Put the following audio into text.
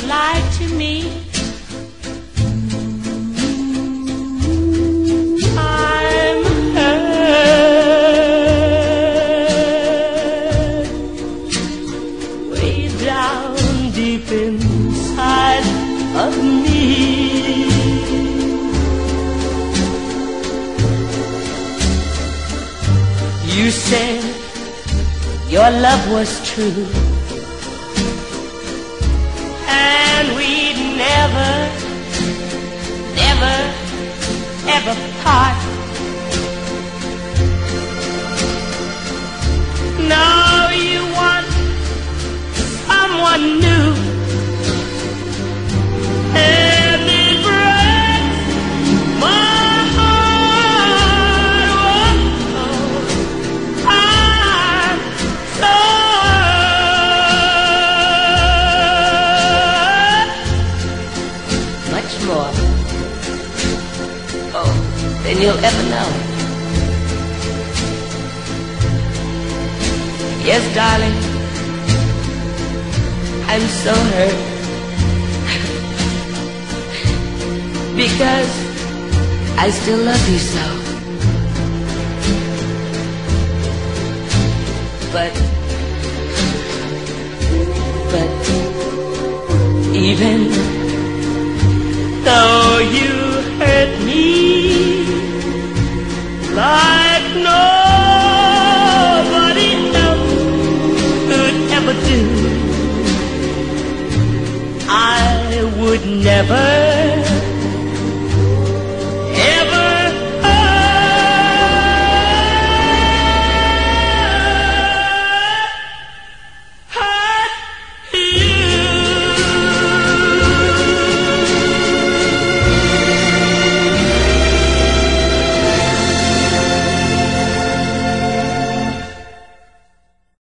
lie to me. I'm hurt way down deep inside of me. You said your love was true, and we'd never, never, ever part. Now you want someone new, and it breaks my heart. Oh, I'm so hurt. Much more, oh, than you'll ever know. Yes, darling, I'm so hurt because I still love you so. But even though you hurt me like nobody else could ever do, I would never